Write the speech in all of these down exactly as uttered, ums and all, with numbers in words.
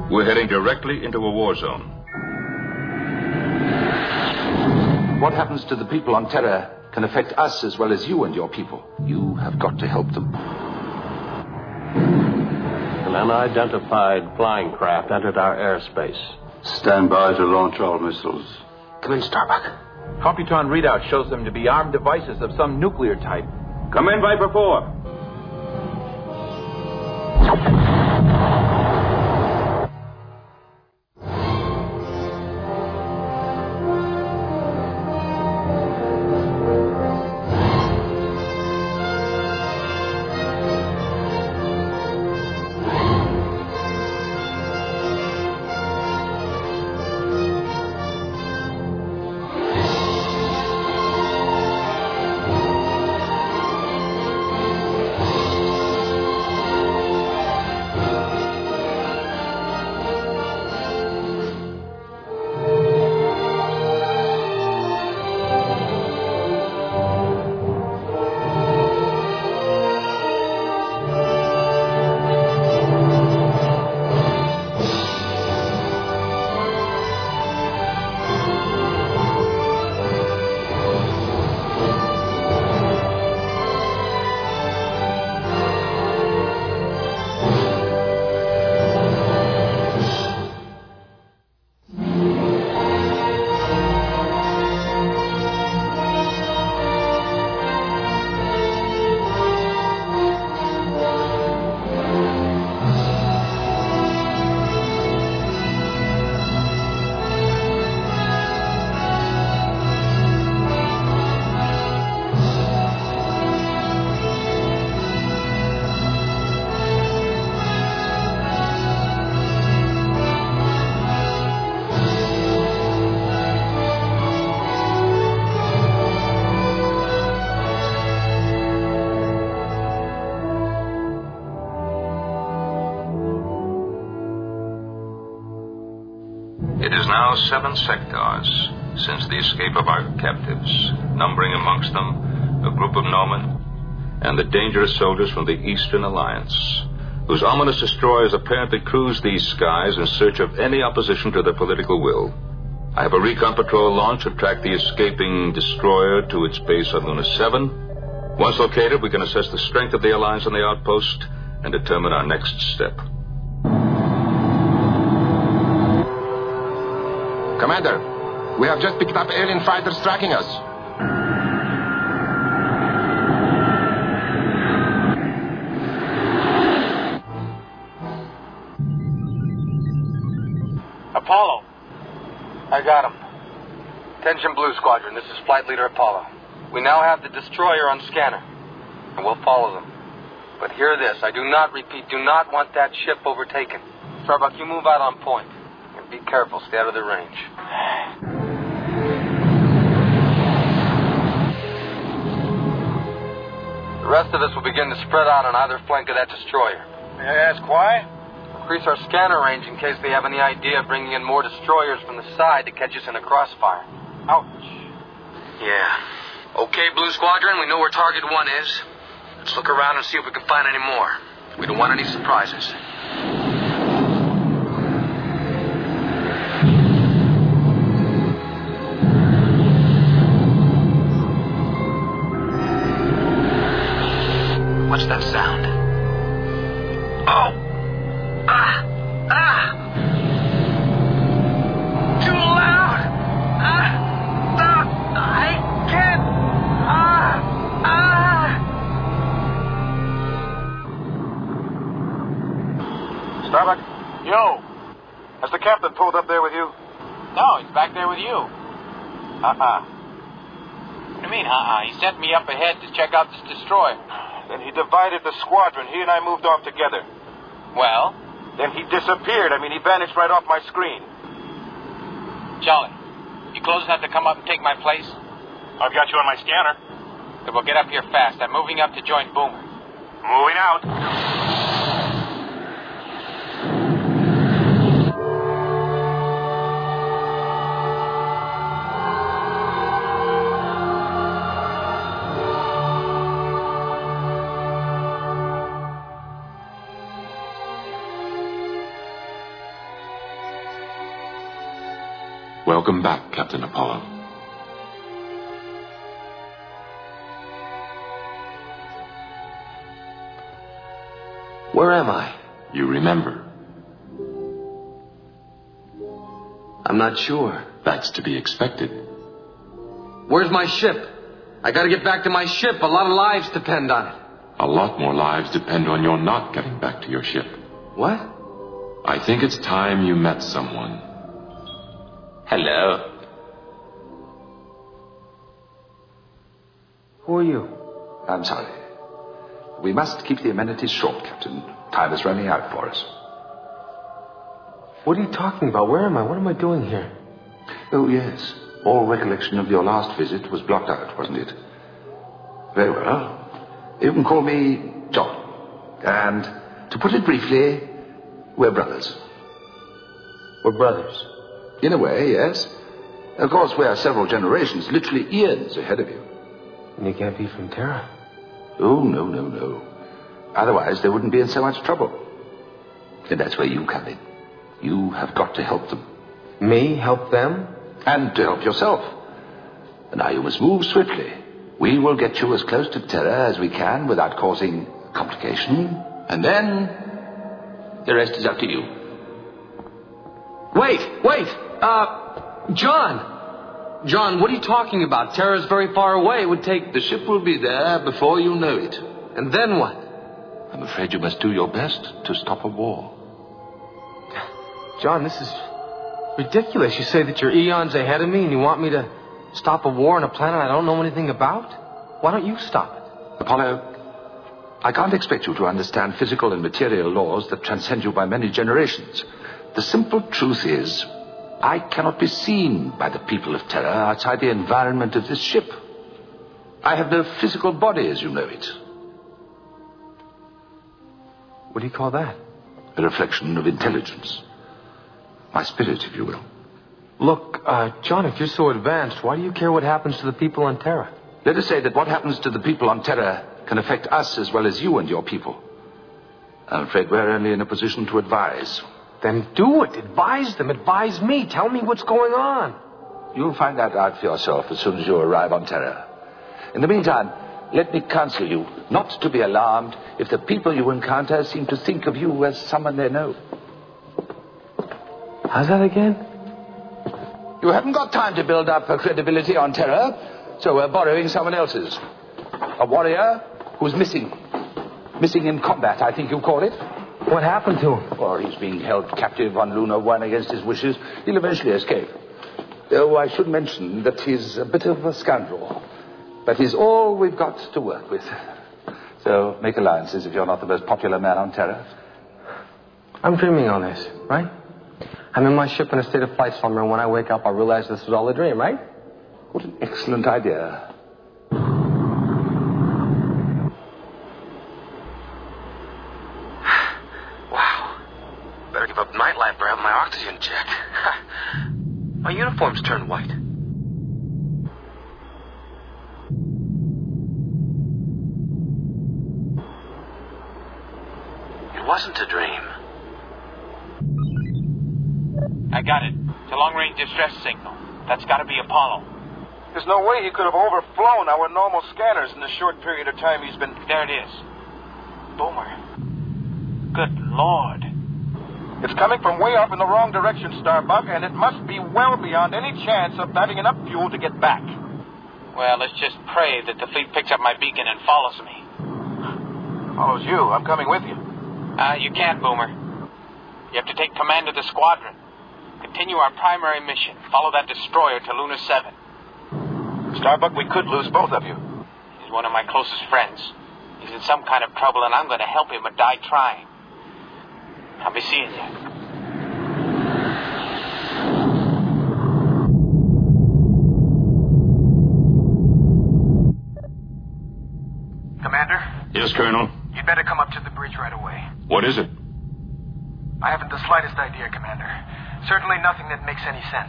We're heading directly into a war zone. What happens to the people on Terra can affect us as well as you and your people. You have got to help them. An unidentified flying craft entered our airspace. Stand by to launch all missiles. Come in, Starbuck. Computron readout shows them to be armed devices of some nuclear type. Come in, Viper four. It is now seven sectors since the escape of our captives, numbering amongst them a group of Norman and the dangerous soldiers from the Eastern Alliance, whose ominous destroyers apparently cruise these skies in search of any opposition to their political will. I have a recon patrol launch to track the escaping destroyer to its base on Luna seven. Once located, we can assess the strength of the Alliance on the outpost and determine our next step. Commander, we have just picked up alien fighters tracking us. Apollo. I got him. Attention Blue Squadron, this is Flight Leader Apollo. We now have the destroyer on scanner, and we'll follow them. But hear this, I do not, repeat, do not want that ship overtaken. Starbuck, you move out on point. And be careful, stay out of their range. The rest of us will begin to spread out on either flank of that destroyer. May I ask why? Increase our scanner range in case they have any idea of bringing in more destroyers from the side to catch us in a crossfire. Ouch. Yeah. Okay, Blue Squadron, we know where target one is. Let's look around and see if we can find any more. We don't want any surprises. What's that sound? Oh! Ah! Ah! Too loud! Ah! Ah! I can't! Ah! Ah! Starbuck? Yo! Has the captain pulled up there with you? No, he's back there with you. Uh-uh. What do you mean, uh-uh? He sent me up ahead to check out this destroyer. Then he divided the squadron. He and I moved off together. Well? Then he disappeared. I mean, he vanished right off my screen. Charlie, you close enough to come up and take my place? I've got you on my scanner. Then we'll get up here fast. I'm moving up to join Boomer. Moving out. Welcome back, Captain Apollo. Where am I? You remember. I'm not sure. That's to be expected. Where's my ship? I gotta get back to my ship. A lot of lives depend on it. A lot more lives depend on your not getting back to your ship. What? I think it's time you met someone. Hello. Who are you? I'm sorry. We must keep the amenities short, Captain. Time is running out for us. What are you talking about? Where am I? What am I doing here? Oh, yes. All recollection of your last visit was blocked out, wasn't it? Very well. You can call me John. And to put it briefly, we're brothers. We're brothers? In a way, yes. Of course, we're several generations, literally eons ahead of you. And you can't be from Terra? Oh, no, no, no. Otherwise, they wouldn't be in so much trouble. And that's where you come in. You have got to help them. Me? Help them? And to help yourself. And now you must move swiftly. We will get you as close to Terra as we can without causing complication. And then, the rest is up to you. Wait, wait! Uh, John! John, what are you talking about? Terra's very far away. It would take... The ship will be there before you know it. And then what? I'm afraid you must do your best to stop a war. John, this is ridiculous. You say that you're eons ahead of me and you want me to stop a war on a planet I don't know anything about? Why don't you stop it? Apollo, I can't expect you to understand physical and material laws that transcend you by many generations. The simple truth is, I cannot be seen by the people of Terra outside the environment of this ship. I have no physical body as you know it. What do you call that? A reflection of intelligence. My spirit, if you will. Look, uh, John, if you're so advanced, why do you care what happens to the people on Terra? Let us say that what happens to the people on Terra can affect us as well as you and your people. I'm afraid we're only in a position to advise. Then do it. Advise them. Advise me. Tell me what's going on. You'll find that out for yourself as soon as you arrive on Terra. In the meantime, let me counsel you not to be alarmed if the people you encounter seem to think of you as someone they know. How's that again? You haven't got time to build up a credibility on Terra, so we're borrowing someone else's. A warrior who's missing. Missing in combat, I think you call it. What happened to him? Or he's being held captive on Luna One against his wishes. He'll eventually escape. Though I should mention that he's a bit of a scoundrel. But he's all we've got to work with. So make alliances if you're not the most popular man on Terra. I'm dreaming all this, right? I'm in my ship in a state of flight slumber, and when I wake up, I realize this was all a dream, right? What an excellent idea. Wow. Better give up nightlife or have my oxygen checked. My uniform's turned white. It wasn't a dream. I got it. It's a long-range distress signal. That's got to be Apollo. There's no way he could have overflown our normal scanners in the short period of time he's been... There it is. Boomer. Good Lord. It's coming from way off in the wrong direction, Starbuck, and it must be well beyond any chance of having enough fuel to get back. Well, let's just pray that the fleet picks up my beacon and follows me. Follows you. I'm coming with you. Uh, you can't, Boomer. You have to take command of the squadron. Continue our primary mission. Follow that destroyer to Luna seven. Starbuck, we could lose both of you. He's one of my closest friends. He's in some kind of trouble, and I'm going to help him or die trying. I'll be seeing you. Commander? Yes, Colonel. You'd better come up to the bridge right away. What is it? I haven't the slightest idea, Commander. Certainly nothing that makes any sense.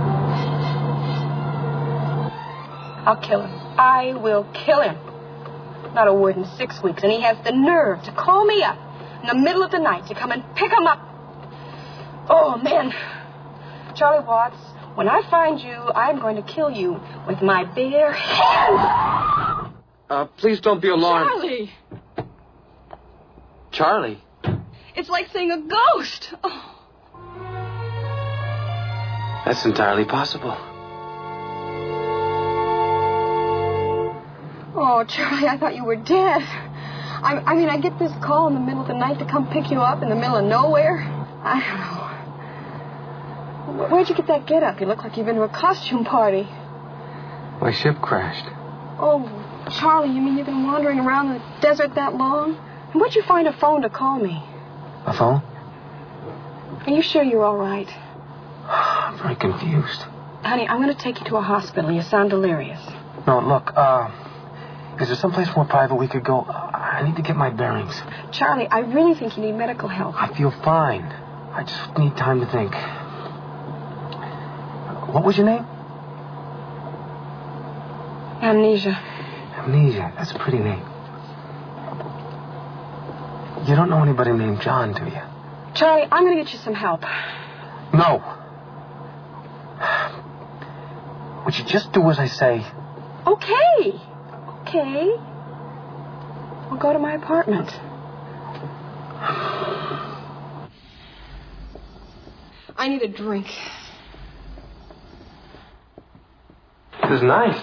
I'll kill him. I will kill him. Not a word in six weeks, and he has the nerve to call me up in the middle of the night to come and pick him up. Oh, man. Charlie Watts, when I find you, I'm going to kill you with my bare hands. Uh, please don't be alarmed. Charlie! Charlie? It's like seeing a ghost. Oh. That's entirely possible. Oh, Charlie, I thought you were dead. I, I mean, I get this call in the middle of the night to come pick you up in the middle of nowhere. I don't know. Where'd you get that get-up? You look like you've been to a costume party. My ship crashed. Oh, Charlie, you mean you've been wandering around the desert that long? And where'd you find a phone to call me? A phone? Are you sure you're all right? I'm very confused. Honey, I'm going to take you to a hospital. You sound delirious. No, look, uh... is there someplace more private we could go? I need to get my bearings. Charlie, I really think you need medical help. I feel fine. I just need time to think. What was your name? Amnesia. Amnesia. That's a pretty name. You don't know anybody named John, do you? Charlie, I'm going to get you some help. No. Would you just do as I say? Okay. Okay. We'll go to my apartment. I need a drink. This is nice.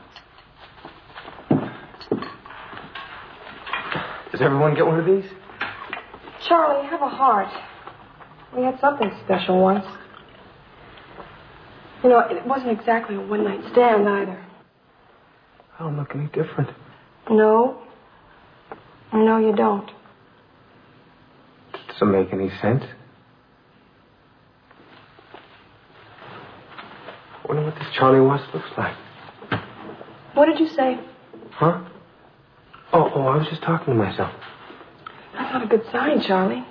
Does everyone get one of these? Charlie, have a heart. We had something special once. You know, it wasn't exactly a one-night stand either. I don't look any different. No. No, you don't. Does it make any sense? I wonder what this Charlie Watts looks like. What did you say? Huh? Oh, oh, I was just talking to myself. That's not a good sign, Charlie.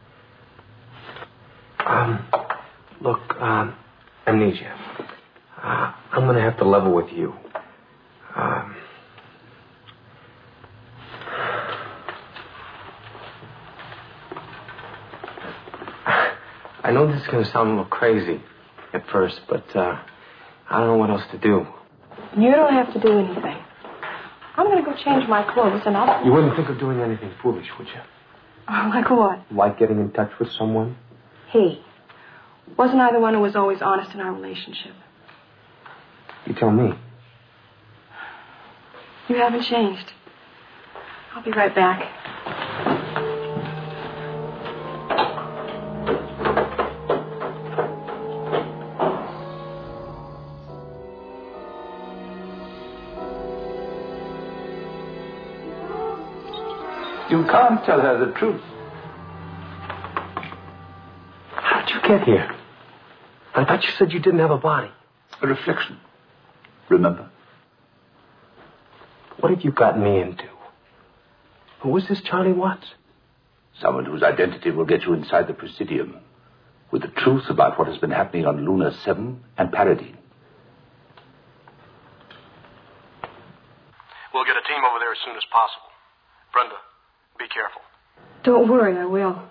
Um, look, um, Amnesia. Uh, I'm going to have to level with you. Um, I know this is going to sound a little crazy at first, but uh, I don't know what else to do. You don't have to do anything. I'm going to go change my clothes and I'll... You wouldn't think of doing anything foolish, would you? Oh, like what? Like getting in touch with someone? He. Wasn't I the one who was always honest in our relationship? You tell me. You haven't changed. I'll be right back. You can't tell her the truth. How'd you get here? I thought you said you didn't have a body. A reflection. Remember? What have you gotten me into? Who is this Charlie Watts? Someone whose identity will get you inside the Presidium with the truth about what has been happening on Luna seven and Paradine. We'll get a team over there as soon as possible. Brenda, be careful. Don't worry, I will.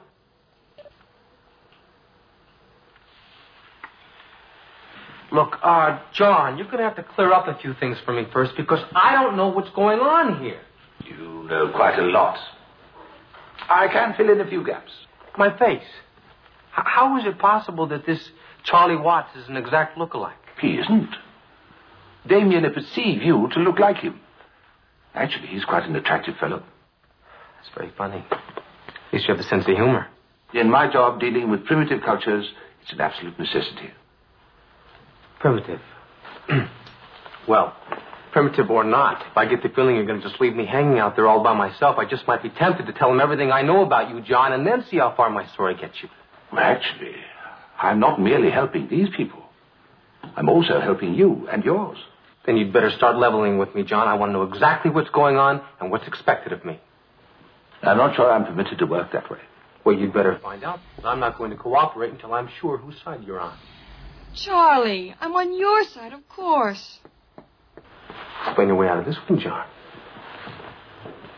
Look, uh, John, you're going to have to clear up a few things for me first because I don't know what's going on here. You know quite a lot. I can fill in a few gaps. My face. H- how is it possible that this Charlie Watts is an exact lookalike? He isn't. Damien perceive you to look like him. Actually, he's quite an attractive fellow. That's very funny. At least you have a sense of humor. In my job dealing with primitive cultures, it's an absolute necessity. Primitive. Well, primitive or not, if I get the feeling you're going to just leave me hanging out there all by myself, I just might be tempted to tell him everything I know about you, John, and then see how far my story gets you. Well, actually, I'm not merely helping these people. I'm also helping you and yours. Then you'd better start leveling with me, John. I want to know exactly what's going on and what's expected of me. I'm not sure I'm permitted to work that way. Well, you'd better find out. I'm not going to cooperate until I'm sure whose side you're on. Charlie, I'm on your side, of course. Explain your way out of this one, John.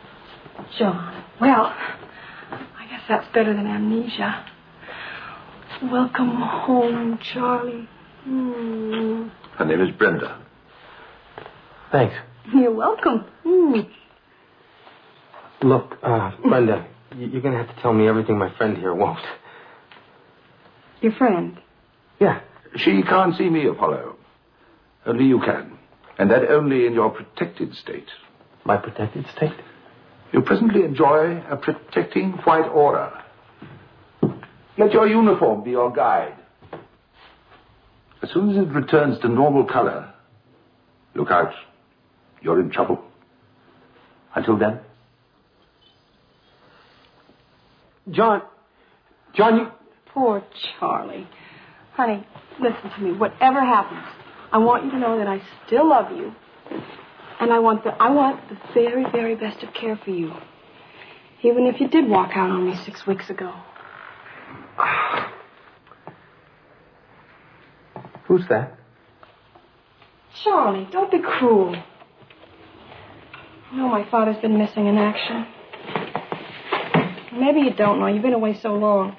John. Well, I guess that's better than amnesia. Welcome home, Charlie. Mm. Her name is Brenda. Thanks. You're welcome. Mm. Look, uh, Brenda, you're going to have to tell me everything my friend here won't. Your friend? Yeah. She can't see me, Apollo. Only you can. And that only in your protected state. My protected state? You presently enjoy a protecting white aura. Let your uniform be your guide. As soon as it returns to normal color, look out. You're in trouble. Until then. John. John, you... Poor Charlie. Honey, listen to me. Whatever happens, I want you to know that I still love you. And I want the I want the very, very best of care for you. Even if you did walk out on me six weeks ago. Who's that? Charlie, don't be cruel. You know my father's been missing in action. Maybe you don't know. You've been away so long.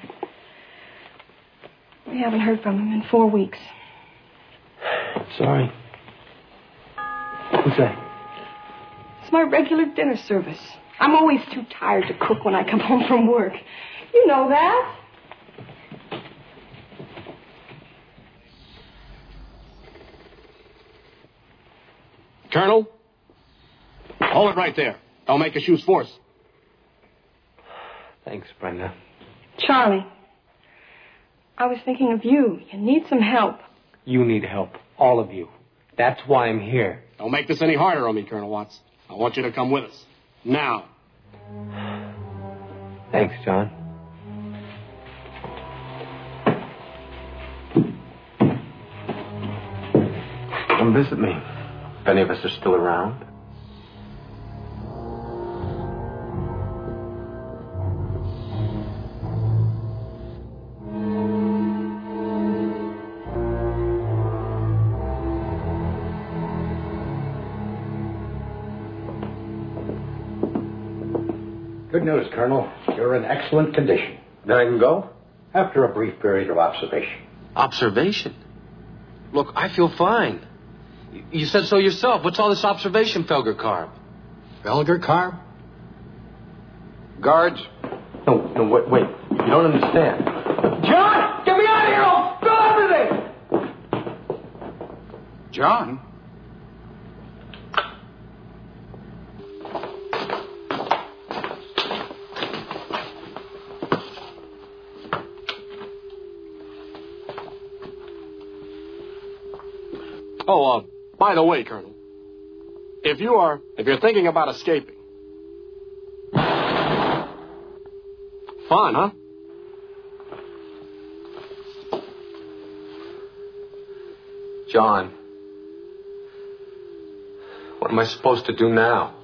We haven't heard from him in four weeks. Sorry. Who's that? It's my regular dinner service. I'm always too tired to cook when I come home from work. You know that. Colonel? Hold it right there. I'll make a shoes force. Thanks, Brenda. Charlie, I was thinking of you. You need some help. You need help. All of you. That's why I'm here. Don't make this any harder on me, Colonel Watts. I want you to come with us. Now. Thanks, John. Come visit me. If any of us are still around. Good news, Colonel. You're in excellent condition. Then I can go? After a brief period of observation. Observation? Look, I feel fine. You said so yourself. What's all this observation, Felger Carb? Felger Carb? Guards. No, no, wait, wait. You don't understand. John! Get me out of here! I'll spill everything! John? Oh, uh, by the way, Colonel, if you are, if you're thinking about escaping, fun, huh? John, what am I supposed to do now?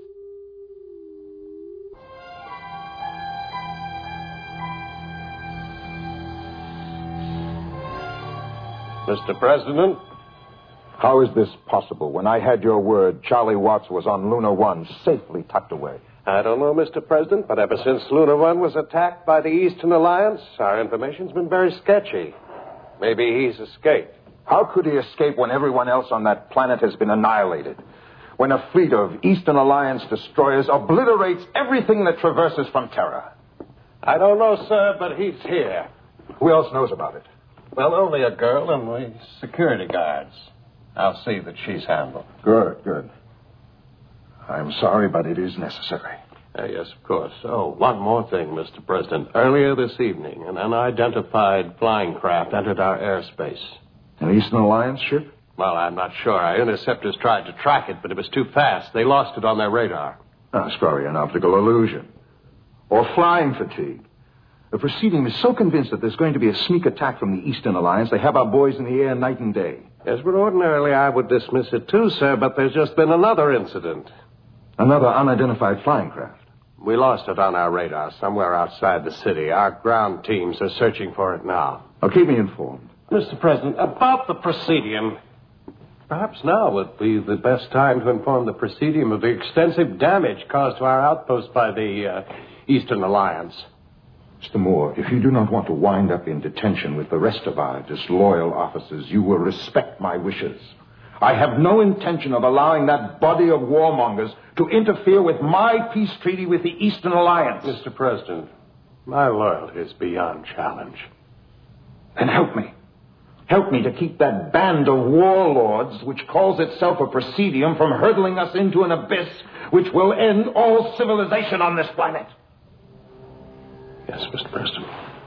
Mister President, how is this possible when I had your word Charlie Watts was on Luna One, safely tucked away? I don't know, Mister President, but ever since Luna One was attacked by the Eastern Alliance, our information's been very sketchy. Maybe he's escaped. How could he escape when everyone else on that planet has been annihilated? When a fleet of Eastern Alliance destroyers obliterates everything that traverses from Terra? I don't know, sir, but he's here. Who else knows about it? Well, only a girl and the security guards. I'll see that she's handled. Good, good. I'm sorry, but it is necessary. Uh, yes, of course. Oh, one more thing, Mister President. Earlier this evening, an unidentified flying craft entered our airspace. An Eastern Alliance ship? Well, I'm not sure. Our interceptors tried to track it, but it was too fast. They lost it on their radar. Ah, it's probably an optical illusion. Or flying fatigue. The Presidium is so convinced that there's going to be a sneak attack from the Eastern Alliance, they have our boys in the air night and day. Yes, but ordinarily I would dismiss it too, sir, but there's just been another incident. Another unidentified flying craft? We lost it on our radar somewhere outside the city. Our ground teams are searching for it now. Oh, keep me informed. Mister President, about the Presidium, Perhaps now would be the best time to inform the Presidium of the extensive damage caused to our outpost by the uh, Eastern Alliance. Mister Moore, if you do not want to wind up in detention with the rest of our disloyal officers, you will respect my wishes. I have no intention of allowing that body of warmongers to interfere with my peace treaty with the Eastern Alliance. Mister President, my loyalty is beyond challenge. Then help me. Help me to keep that band of warlords, which calls itself a Presidium, from hurtling us into an abyss which will end all civilization on this planet. Yes, Mister President.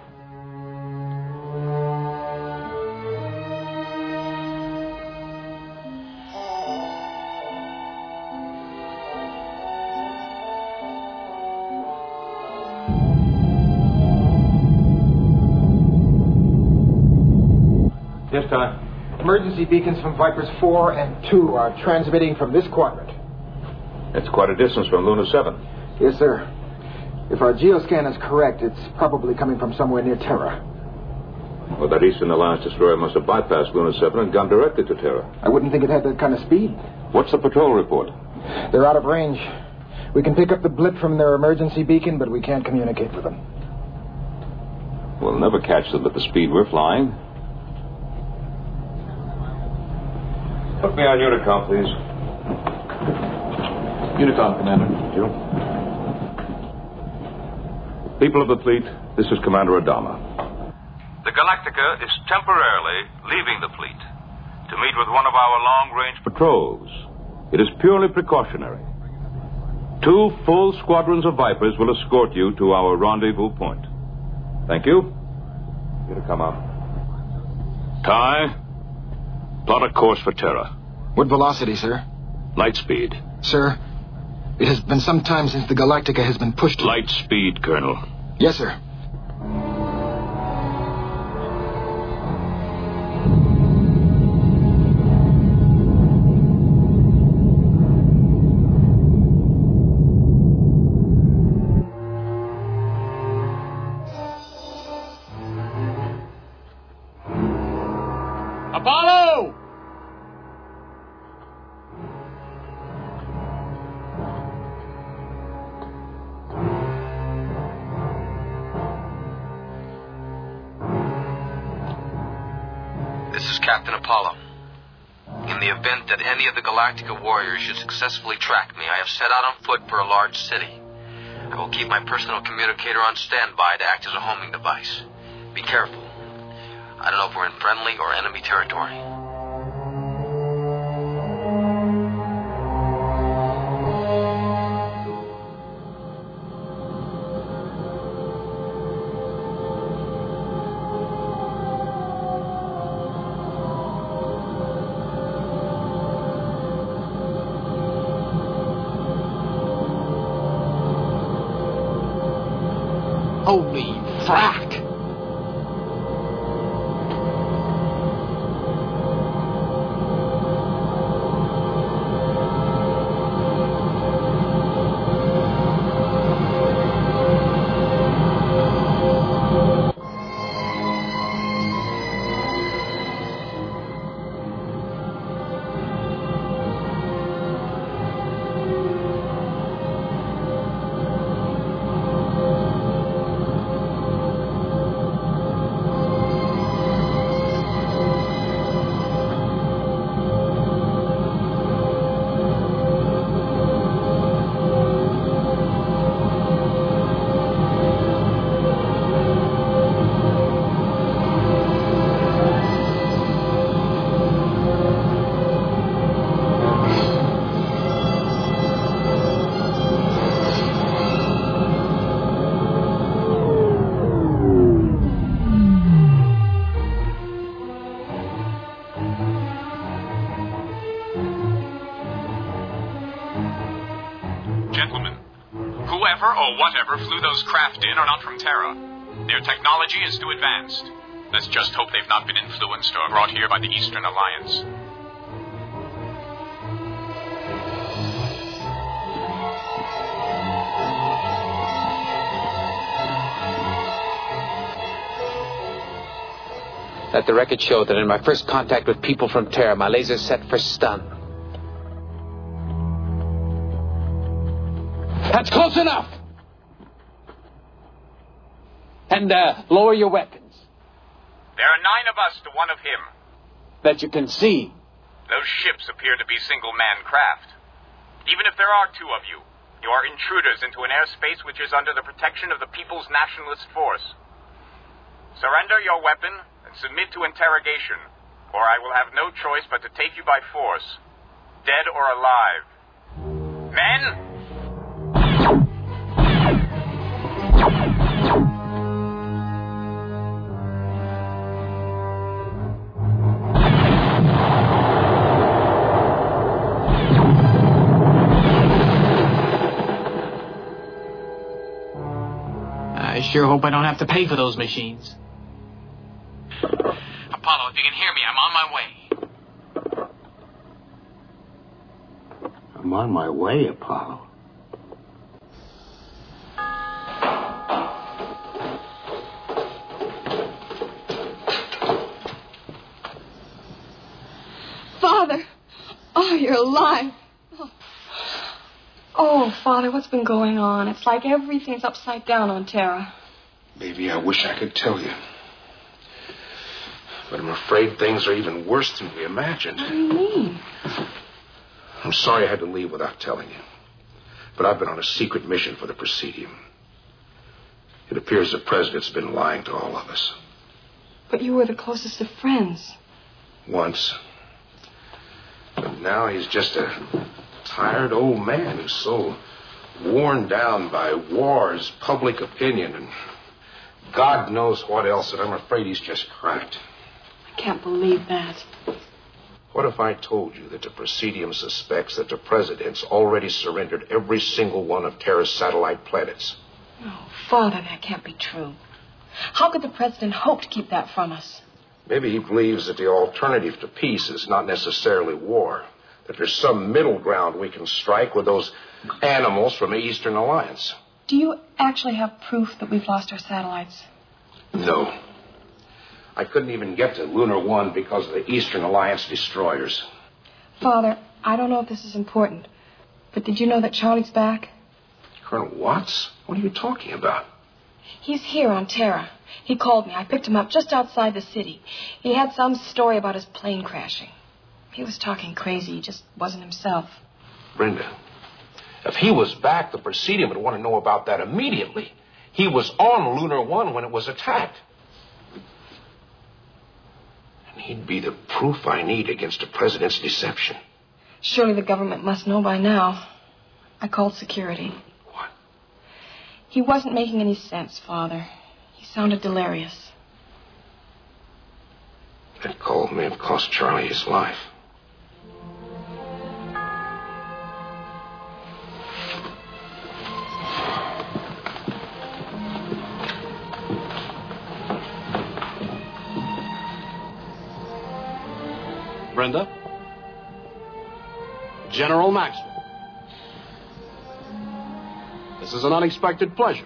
Yes, Ty. Emergency beacons from Vipers four and two are transmitting from this quadrant. It's quite a distance from Luna seven. Yes, sir. If our geoscan is correct, it's probably coming from somewhere near Terra. Well, that Eastern Alliance destroyer must have bypassed Luna seven and gone directly to Terra. I wouldn't think it had that kind of speed. What's the patrol report? They're out of range. We can pick up the blip from their emergency beacon, but we can't communicate with them. We'll never catch them at the speed we're flying. Put me on Unicom, please. Unicom, Commander. You. People of the fleet, this is Commander Adama. The Galactica is temporarily leaving the fleet to meet with one of our long-range patrols. It is purely precautionary. Two full squadrons of Vipers will escort you to our rendezvous point. Thank you. You to come out. Ty, plot a course for Terra. What velocity, sir? Light speed. Sir, it has been some time since the Galactica has been pushed... Light speed, Colonel. Yes, sir. Apollo! This is Captain Apollo. In the event that any of the Galactica warriors should successfully track me, I have set out on foot for a large city. I will keep my personal communicator on standby to act as a homing device. Be careful. I don't know if we're in friendly or enemy territory. Holy frack! Or whatever flew those craft in are not from Terra. Their technology is too advanced. Let's just hope they've not been influenced or brought here by the Eastern Alliance. Let the record show that in my first contact with people from Terra, my laser set for stun. That's close enough! And, uh, lower your weapons. There are nine of us to one of him. That you can see. Those ships appear to be single-man craft. Even if there are two of you, you are intruders into an airspace which is under the protection of the People's Nationalist Force. Surrender your weapon and submit to interrogation, or I will have no choice but to take you by force, dead or alive. Men! I sure hope I don't have to pay for those machines. Apollo, if you can hear me, I'm on my way. I'm on my way, Apollo. Father! Oh, you're alive. Oh. oh, Father, what's been going on? It's like everything's upside down on Terra. Baby, I wish I could tell you. But I'm afraid things are even worse than we imagined. What do you mean? I'm sorry I had to leave without telling you. But I've been on a secret mission for the Presidium. It appears the President's been lying to all of us. But you were the closest of friends. Once. But now he's just a tired old man who's so worn down by wars, public opinion, and God knows what else that I'm afraid he's just cracked. I can't believe that. What if I told you that the Presidium suspects that the President's already surrendered every single one of Terra's satellite planets? Oh, Father, that can't be true. How could the President hope to keep that from us? Maybe he believes that the alternative to peace is not necessarily war. That there's some middle ground we can strike with those animals from the Eastern Alliance. Do you actually have proof that we've lost our satellites? No. I couldn't even get to Lunar One because of the Eastern Alliance destroyers. Father, I don't know if this is important, but did you know that Charlie's back? Colonel Watts? What are you talking about? He's here on Terra. He called me. I picked him up just outside the city. He had some story about his plane crashing. He was talking crazy. He just wasn't himself. Brenda, if he was back, the Presidium would want to know about that immediately. He was on Lunar One when it was attacked. And he'd be the proof I need against the President's deception. Surely the government must know by now. I called security. What? He wasn't making any sense, Father. He sounded delirious. That call may have cost Charlie his life. Brenda? General Maxwell. This is an unexpected pleasure.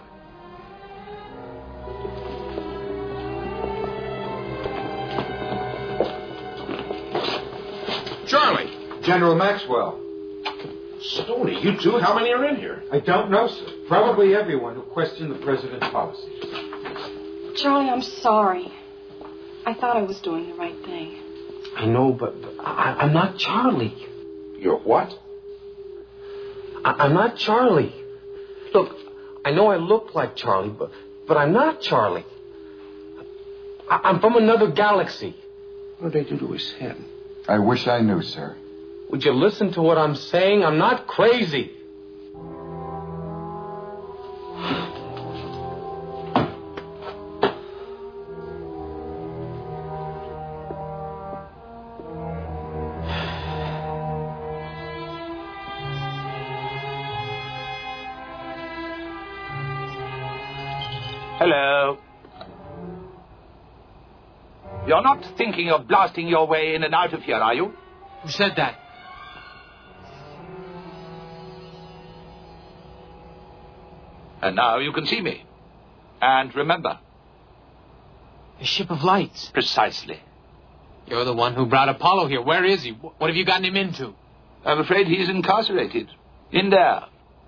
Charlie! General Maxwell. Stoney, you two? How many are in here? I don't know, sir. Probably everyone who questioned the President's policies. Charlie, I'm sorry. I thought I was doing the right thing. I know, but, but I, I'm not Charlie. You're what? I, I'm not Charlie. Look, I know I look like Charlie, but, but I'm not Charlie. I, I'm from another galaxy. What did they do to his head? I wish I knew, sir. Would you listen to what I'm saying? I'm not crazy. Hello. You're not thinking of blasting your way in and out of here, are you? Who said that? And now you can see me. And remember. A ship of lights. Precisely. You're the one who brought Apollo here. Where is he? What have you gotten him into? I'm afraid he's incarcerated. In there.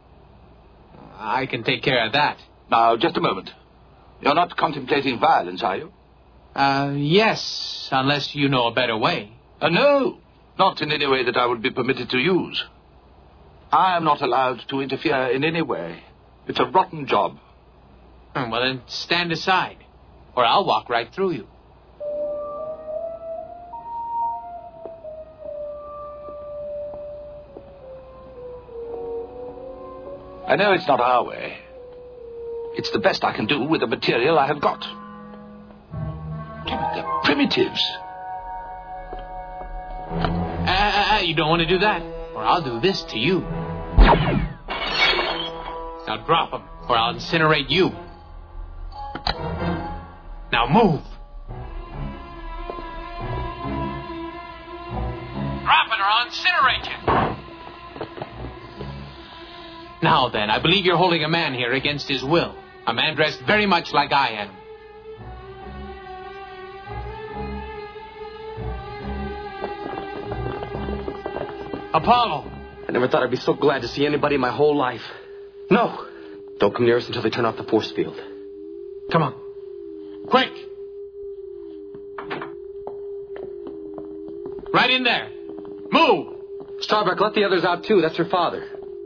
I can take care of that. Now, just a moment. You're not contemplating violence, are you? Uh, yes, unless you know a better way. Uh, no, not in any way that I would be permitted to use. I am not allowed to interfere in any way. It's a rotten job. Hmm, well, then stand aside, or I'll walk right through you. I know it's not our way. It's the best I can do with the material I have got. They're primitives. Uh, uh, you don't want to do that, or I'll do this to you. Now drop them, or I'll incinerate you. Now move. Drop it, or I'll incinerate you. Now then, I believe you're holding a man here against his will. A man dressed very much like I am. Apollo! I never thought I'd be so glad to see anybody in my whole life. No! Don't come near us until they turn off the force field. Come on. Quick! Right in there. Move! Starbuck, let the others out too. That's your father.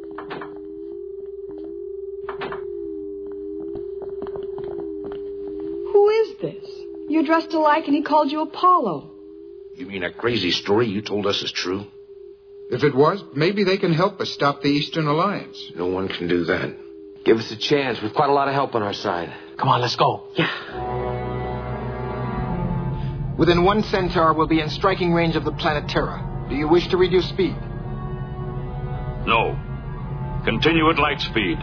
Who is this? You're dressed alike and he called you Apollo. You mean that crazy story you told us is true? If it was, maybe they can help us stop the Eastern Alliance. No one can do that. Give us a chance. We've quite a lot of help on our side. Come on, let's go. Yeah. Within one centaur, we'll be in striking range of the planet Terra. Do you wish to reduce speed? No. Continue at light speed.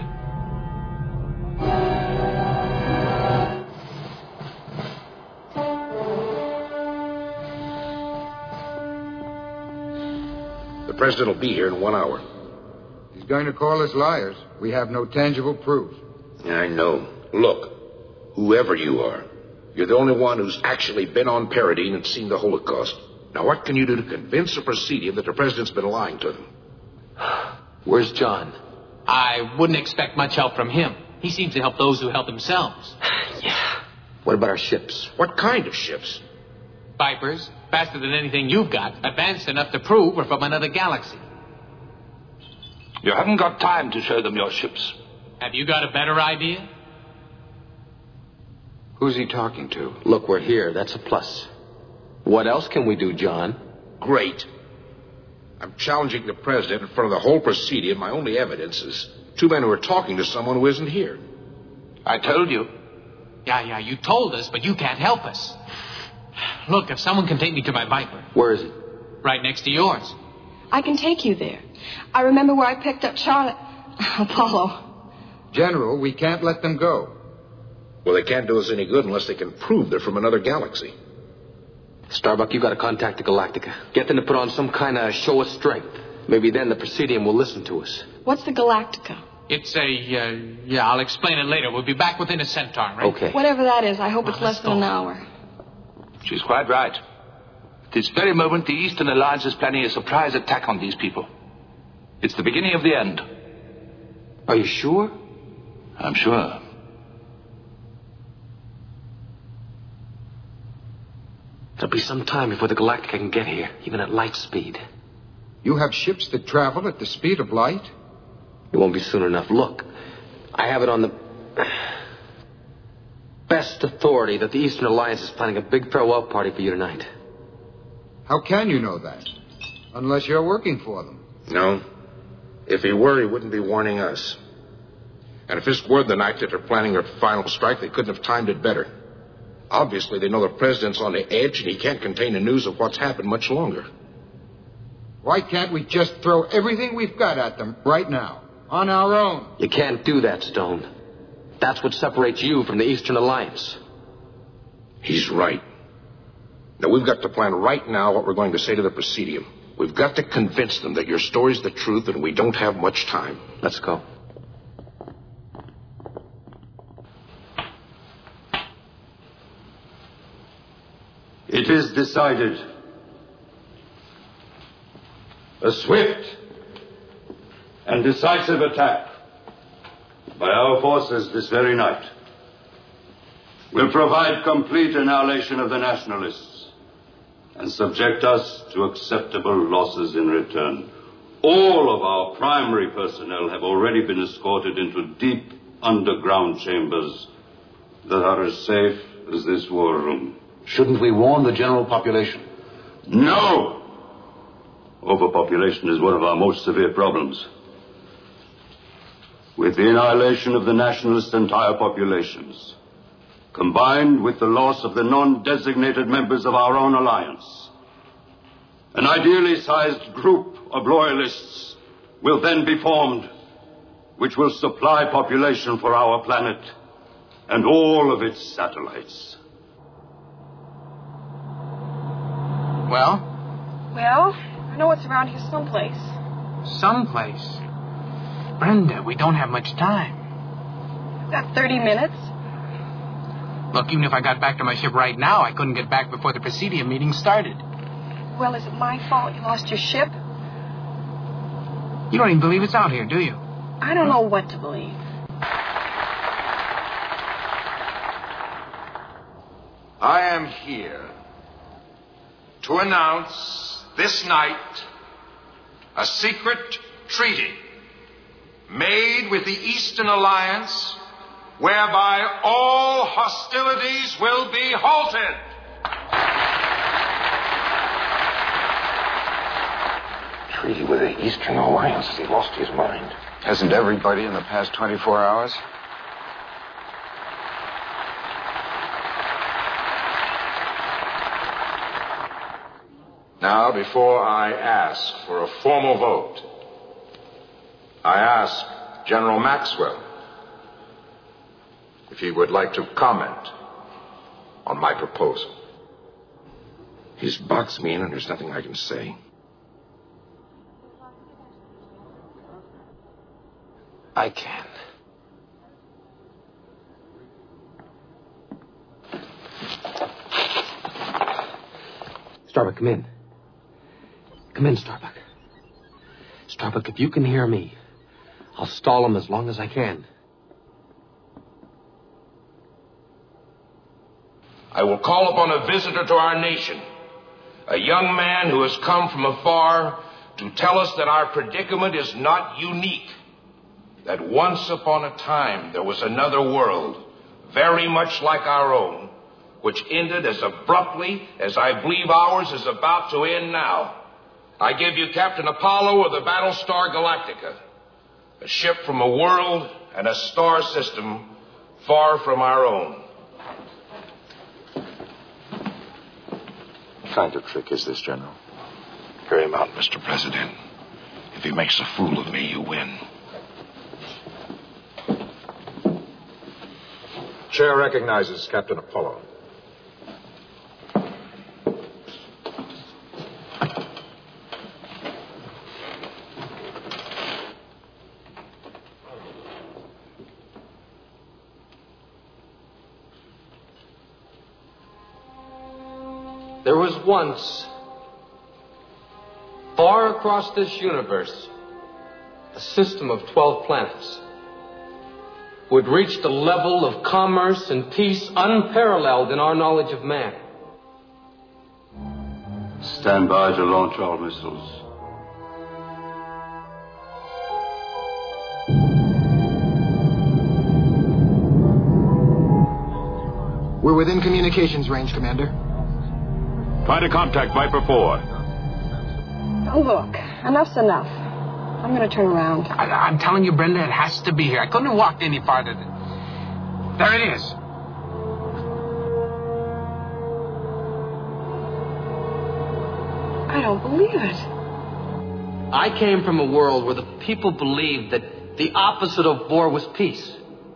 The president will be here in one hour. He's going to call us liars. We have no tangible proof. I know. Look, whoever you are, you're the only one who's actually been on Paradine and seen the Holocaust. Now, what can you do to convince the Presidium that the president's been lying to them? Where's John? I wouldn't expect much help from him. He seems to help those who help themselves. Yeah. What about our ships? What kind of ships? Vipers, faster than anything you've got, advanced enough to prove we're from another galaxy. You haven't got time to show them your ships. Have you got a better idea? Who's he talking to? Look, we're here. That's a plus. What else can we do, John? Great. I'm challenging the president in front of the whole Presidium. My only evidence is two men who are talking to someone who isn't here. I told you. Yeah, yeah, you told us, but you can't help us. Look, if someone can take me to my Viper. Where is it? Right next to yours. I can take you there. I remember where I picked up Charlotte... Apollo. General, we can't let them go. Well, they can't do us any good unless they can prove they're from another galaxy. Starbuck, you got to contact the Galactica. Get them to put on some kind of show of strength. Maybe then the Presidium will listen to us. What's the Galactica? It's a, uh, yeah, I'll explain it later. We'll be back within a centaur, right? Okay. Whatever that is, I hope Well, it's less let's than go. an hour. She's quite right. At this very moment, the Eastern Alliance is planning a surprise attack on these people. It's the beginning of the end. Are you sure? I'm sure. There'll be some time before the Galactica can get here, even at light speed. You have ships that travel at the speed of light? It won't be soon enough. Look, I have it on the best authority that the Eastern Alliance is planning a big farewell party for you tonight. How can you know that? Unless you're working for them. No. If he were, he wouldn't be warning us. And if this were the night that they're planning their final strike, they couldn't have timed it better. Obviously, they know the president's on the edge, and he can't contain the news of what's happened much longer. Why can't we just throw everything we've got at them right now, on our own? You can't do that, Stone. That's what separates you from the Eastern Alliance. He's right. Now, we've got to plan right now what we're going to say to the Presidium. We've got to convince them that your story's the truth and we don't have much time. Let's go. It is decided. A swift and decisive attack by our forces this very night will provide complete annihilation of the nationalists and subject us to acceptable losses in return. All of our primary personnel have already been escorted into deep underground chambers that are as safe as this war room. Shouldn't we warn the general population? No! Overpopulation is one of our most severe problems. With the annihilation of the nationalist entire populations, combined with the loss of the non-designated members of our own alliance, an ideally sized group of loyalists will then be formed, which will supply population for our planet and all of its satellites. Well? Well, I know it's around here someplace. Someplace? Brenda, we don't have much time. I've got thirty minutes. Look, even if I got back to my ship right now, I couldn't get back before the Presidium meeting started. Well, is it my fault you lost your ship? You don't even believe it's out here, do you? I don't know what to believe. I am here to announce this night a secret treaty made with the Eastern Alliance whereby all hostilities will be halted. Treaty with the Eastern Alliance. He lost his mind. Hasn't everybody in the past twenty-four hours? Now, before I ask for a formal vote, I ask General Maxwell if he would like to comment on my proposal. He's boxed me in and there's nothing I can say. I can. Starbuck, come in. Come in, Starbuck. Starbuck, if you can hear me, I'll stall him as long as I can. I will call upon a visitor to our nation, a young man who has come from afar to tell us that our predicament is not unique, that once upon a time there was another world, very much like our own, which ended as abruptly as I believe ours is about to end now. I give you Captain Apollo of the Battlestar Galactica, a ship from a world and a star system far from our own. What kind of trick is this, General? Hear him out, Mister President. If he makes a fool of me, you win. Chair recognizes Captain Apollo. There was once, far across this universe, a system of twelve planets who had reached a level of commerce and peace unparalleled in our knowledge of man. Stand by to launch all missiles. We're within communications range, Commander. Try to contact Viper four. Oh, look, enough's enough. I'm going to turn around. I, I'm telling you, Brenda, it has to be here. I couldn't have walked any farther than... There it is. I don't believe it. I came from a world where the people believed that the opposite of war was peace.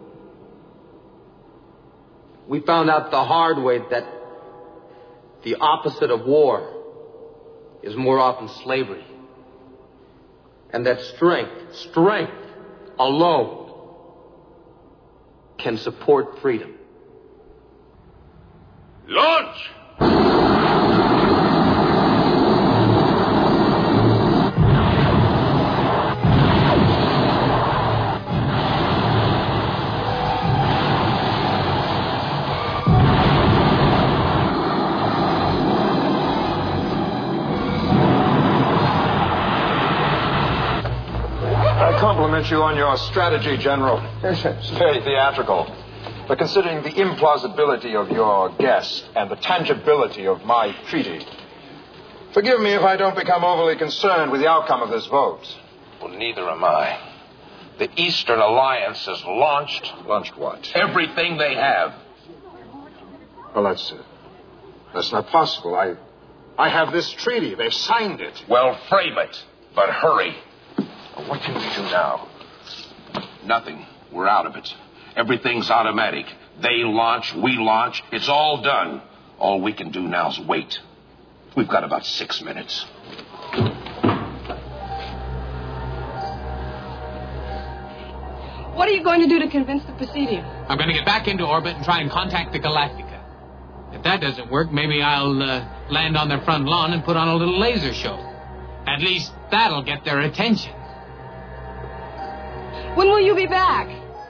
We found out the hard way that the opposite of war is more often slavery. And that strength, strength alone can support freedom. Launch! I compliment you on your strategy, General. It's very theatrical. But considering the implausibility of your guess and the tangibility of my treaty, forgive me if I don't become overly concerned with the outcome of this vote. Well, neither am I. The Eastern Alliance has launched... Launched what? Everything they have. Well, that's... Uh, that's not possible. I... I have this treaty. They've signed it. Well, frame it. But hurry. What can we do now? Nothing. We're out of it. Everything's automatic. They launch, we launch. It's all done. All we can do now is wait. We've got about six minutes. What are you going to do to convince the Presidium? I'm going to get back into orbit and try and contact the Galactica. If that doesn't work, maybe I'll uh, land on their front lawn and put on a little laser show. At least that'll get their attention. When will you be back?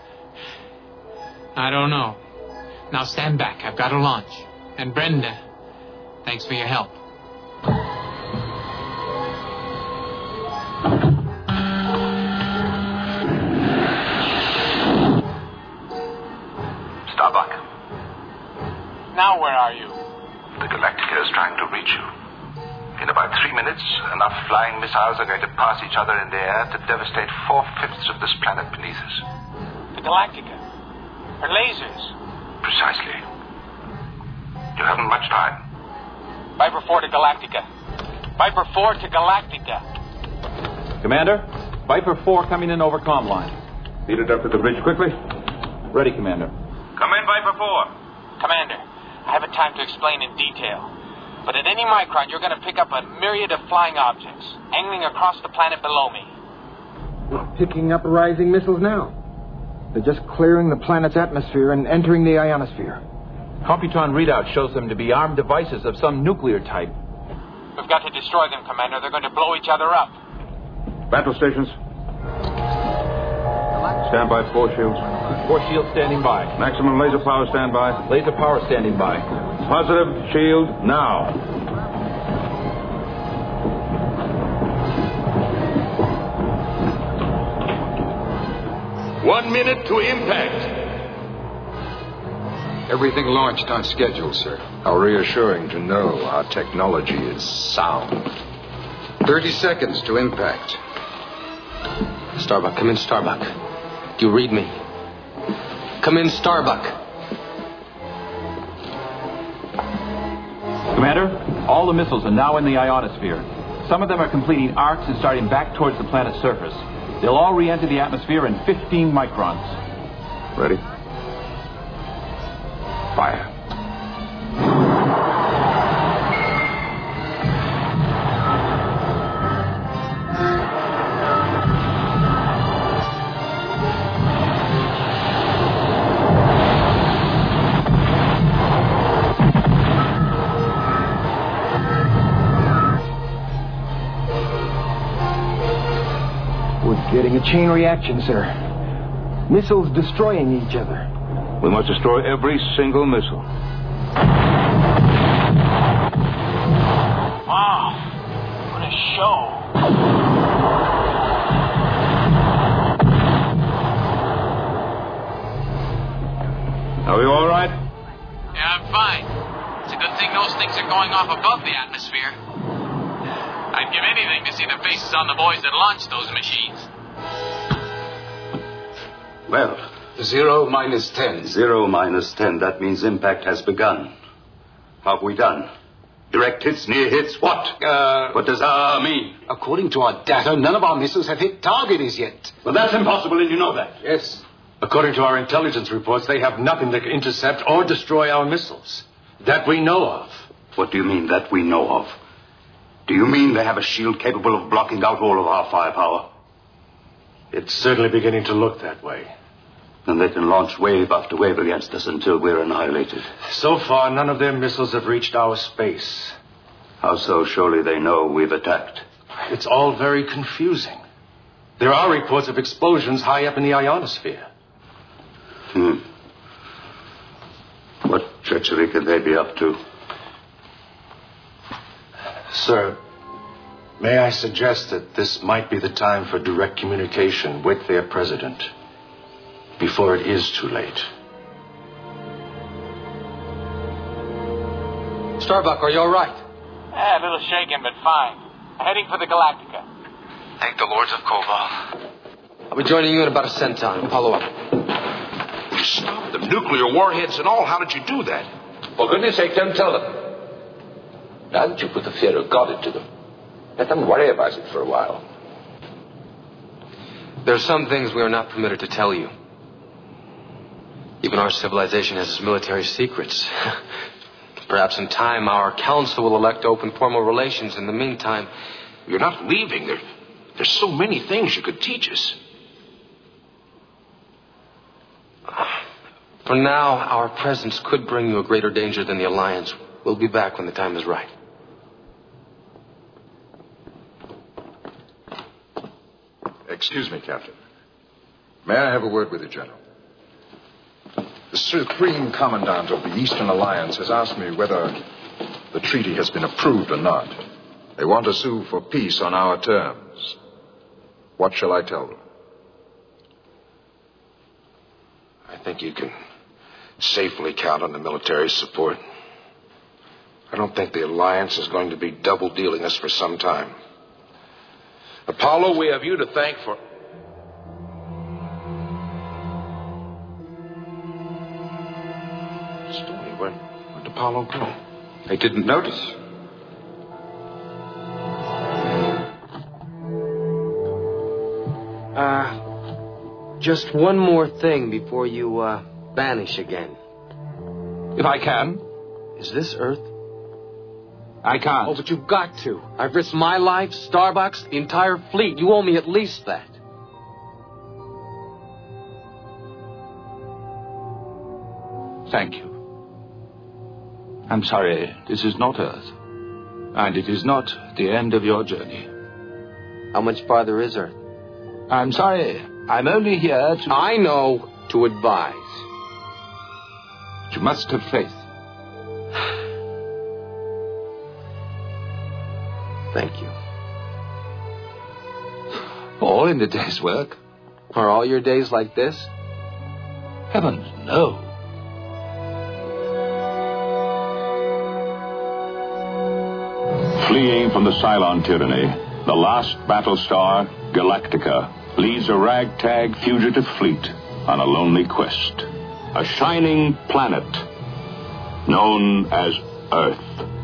I don't know. Now stand back. I've got to launch. And Brenda, thanks for your help. Starbuck. Now where are you? The Galactica is trying to reach you. In about three minutes, enough flying missiles are going to pass each other in the air to devastate four-fifths of this planet beneath us. The Galactica. Her lasers. Precisely. You haven't much time. Viper four to Galactica. Viper four to Galactica. Commander, Viper four coming in over comm line. Beat it up to the bridge quickly. Ready, Commander. Come in, Viper four. Commander, I haven't time to explain in detail. But at any micron, you're going to pick up a myriad of flying objects, angling across the planet below me. We're picking up rising missiles now. They're just clearing the planet's atmosphere and entering the ionosphere. Computron readout shows them to be armed devices of some nuclear type. We've got to destroy them, Commander. They're going to blow each other up. Battle stations. Stand by four shields. Four shields standing by. Maximum laser power standby. Laser power standing by. Positive shield now. One minute to impact. Everything launched on schedule, sir. How reassuring to know our technology is sound. Thirty seconds to impact. Starbuck, come in, Starbuck. Do you read me? Come in, Starbuck. Commander, all the missiles are now in the ionosphere. Some of them are completing arcs and starting back towards the planet's surface. They'll all re-enter the atmosphere in fifteen microns. Ready? Fire. Getting a chain reaction, sir. Missiles destroying each other. We must destroy every single missile. Wow. What a show. Are we all right? Yeah, I'm fine. It's a good thing those things are going off above the atmosphere. I'd give anything to see the faces on the boys that launched those machines. Well, Zero minus ten. Zero minus ten. That means impact has begun. How have we done? Direct hits, near hits, what? Uh, what does ah mean? According to our data, none of our missiles have hit target as yet. Well, that's impossible, and you know that. Yes. According to our intelligence reports, they have nothing that can intercept or destroy our missiles. That we know of. What do you mean, that we know of? Do you mean they have a shield capable of blocking out all of our firepower? It's certainly beginning to look that way. Then they can launch wave after wave against us until we're annihilated. So far, none of their missiles have reached our space. How so? Surely they know we've attacked. It's all very confusing. There are reports of explosions high up in the ionosphere. Hmm. What treachery could they be up to? Sir, May I suggest that this might be the time for direct communication with their president before it is too late. Starbuck, are you all right? Eh, a little shaken, but fine. Heading for the Galactica. Thank the Lords of Koval. I'll be joining you in about a centime. Follow up. You stopped them, nuclear warheads and all. How did you do that? For goodness sake, don't tell them. Now that you put the fear of God into them, let them worry about it for a while. There are some things we are not permitted to tell you. Even our civilization has its military secrets. Perhaps in time our council will elect to open formal relations. In the meantime... You're not leaving. There, there's so many things you could teach us. For now, our presence could bring you a greater danger than the Alliance. We'll be back when the time is right. Excuse me, Captain. May I have a word with you, General? The Supreme Commandant of the Eastern Alliance has asked me whether the treaty has been approved or not. They want to sue for peace on our terms. What shall I tell them? I think you can safely count on the military support. I don't think the Alliance is going to be double-dealing us for some time. Apollo, we have you to thank for... Stoney, where, where'd Apollo go? I didn't notice. Uh, just one more thing before you, uh, vanish again. If I can. Is this Earth? I can't. Oh, but you've got to. I've risked my life, Starbucks, the entire fleet. You owe me at least that. Thank you. I'm sorry, this is not Earth. And it is not the end of your journey. How much farther is Earth? I'm sorry. I'm only here to... I know, to advise. You must have faith. Thank you. All in the day's work. Are all your days like this? Heavens, no. Fleeing from the Cylon tyranny, the last battle star, Galactica, leads a ragtag fugitive fleet on a lonely quest. A shining planet known as Earth.